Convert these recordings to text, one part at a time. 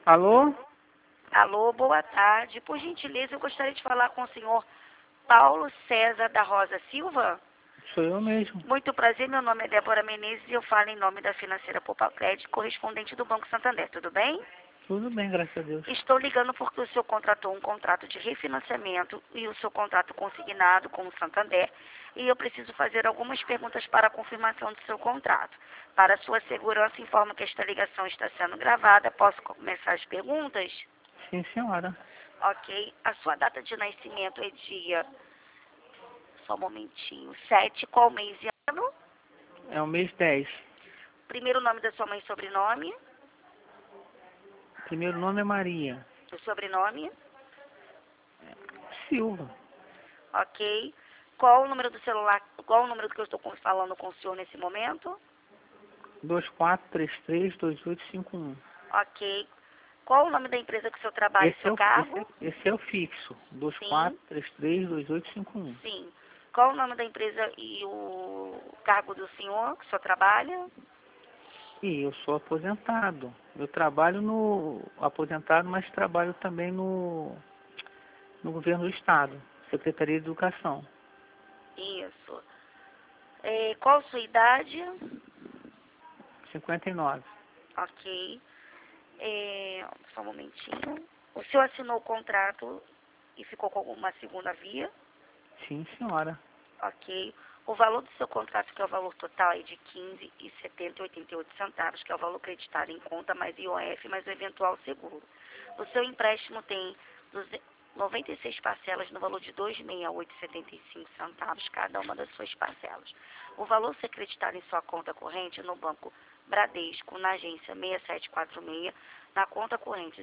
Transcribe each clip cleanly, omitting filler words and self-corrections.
Alô? Alô, boa tarde. Por gentileza, eu gostaria de falar com o senhor Paulo César da Rosa Silva. Sou eu mesmo. Muito prazer, meu nome é Débora Menezes e eu falo em nome da financeira Poupa Crédito, correspondente do Banco Santander. Tudo bem? Tudo bem, graças a Deus. Estou ligando porque o senhor contratou um contrato de refinanciamento e o seu contrato consignado com o Santander e eu preciso fazer algumas perguntas para a confirmação do seu contrato. Para sua segurança, informo que esta ligação está sendo gravada. Posso começar as perguntas? Sim, senhora. Ok. A sua data de nascimento é dia... Só um momentinho. 7, qual mês e ano? É o mês 10. Primeiro nome da sua mãe e sobrenome? Primeiro nome é Maria O sobrenome? Silva. Ok. Qual o número do celular? Qual o número que eu estou falando com o senhor nesse momento? 24332851. Ok. Qual o nome da empresa que o senhor trabalha e seu cargo? Esse é o fixo. Sim. 24332851. Sim. Qual o nome da empresa e o cargo do senhor que o senhor trabalha? E eu sou aposentado. Eu trabalho no aposentado, mas trabalho também no governo do estado, Secretaria de Educação. Isso. Qual a sua idade? 59. Ok. Só um momentinho. O senhor assinou o contrato e ficou com uma segunda via? Sim, senhora. Ok. O valor do seu contrato, que é o valor total, é de R$ 15,7088 que é o valor creditado em conta, mais IOF, mais o eventual seguro. O seu empréstimo tem 96 parcelas no valor de R$ 268,75, cada uma das suas parcelas. O valor a ser creditado em sua conta corrente no Banco Bradesco, na agência 6746, na conta corrente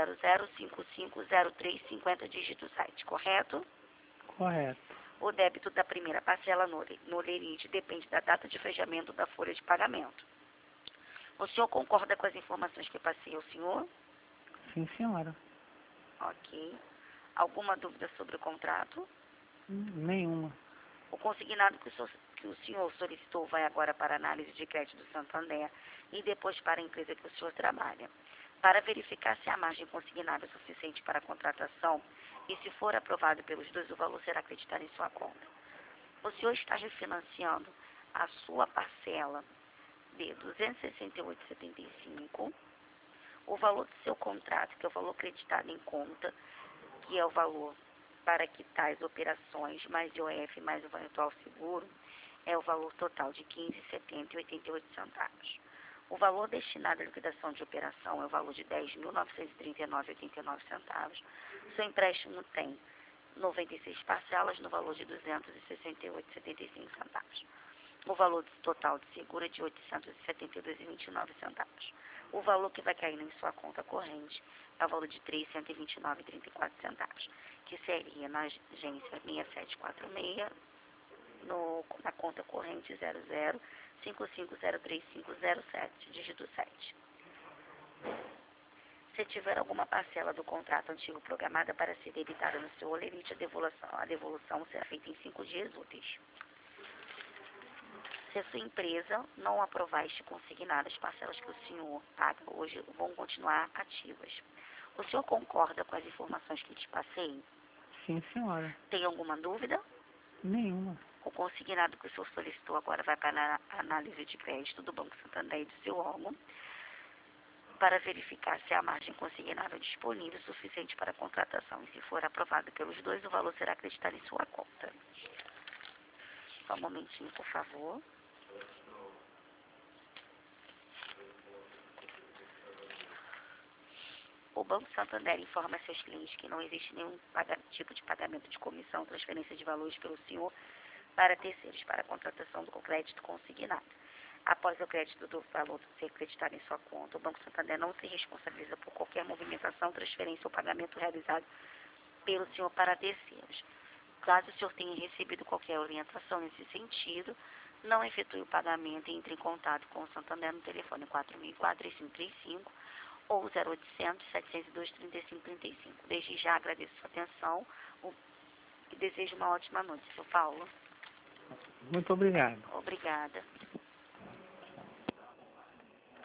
000550350, dígito 7, correto? Correto. O débito da primeira parcela no lerite depende da data de fechamento da folha de pagamento. O senhor concorda com as informações que passei ao senhor? Sim, senhora. Ok. Alguma dúvida sobre o contrato? Nenhuma. O consignado que o senhor solicitou vai agora para a análise de crédito do Santander e depois para a empresa que o senhor trabalha. Para verificar se a margem consignada é suficiente para a contratação e se for aprovado pelos dois, o valor será acreditado em sua conta. O senhor está refinanciando a sua parcela de R$ 268,75, o valor do seu contrato, que é o valor acreditado em conta, que é o valor para quitar as operações, mais IOF, mais o eventual seguro, é o valor total de R$ 15,7088. O valor destinado à liquidação de operação é o valor de R$ 10.939,89. Seu empréstimo tem 96 parcelas no valor de R$ 268,75. O valor total de seguro é de R$ 872,29. O valor que vai cair em sua conta corrente é o valor de R$ 329,34, que seria na agência 6746, na conta corrente 0055035007, dígito 7. Se tiver alguma parcela do contrato antigo programada para ser debitada no seu olerite, a devolução será feita em 5 dias úteis. Se a sua empresa não aprovar este consignado, as parcelas que o senhor paga hoje vão continuar ativas. O senhor concorda com as informações que te passei? Sim, senhora. Tem alguma dúvida? Nenhuma. O consignado que o senhor solicitou agora vai para a análise de crédito do Banco Santander e do seu órgão para verificar se a margem consignada é disponível o suficiente para a contratação. E se for aprovado pelos dois, o valor será acreditado em sua conta. Só um momentinho, por favor. O Banco Santander informa a seus clientes que não existe nenhum tipo de pagamento de comissão, transferência de valores pelo senhor para terceiros para a contratação do crédito consignado. Após o crédito do valor ser acreditado em sua conta, o Banco Santander não se responsabiliza por qualquer movimentação, transferência ou pagamento realizado pelo senhor para terceiros. Caso o senhor tenha recebido qualquer orientação nesse sentido, não efetue o pagamento e entre em contato com o Santander no telefone 4004-3535 ou 0800-702-3535. Desde já agradeço sua atenção e desejo uma ótima noite, seu Paulo. Muito obrigado. Obrigada.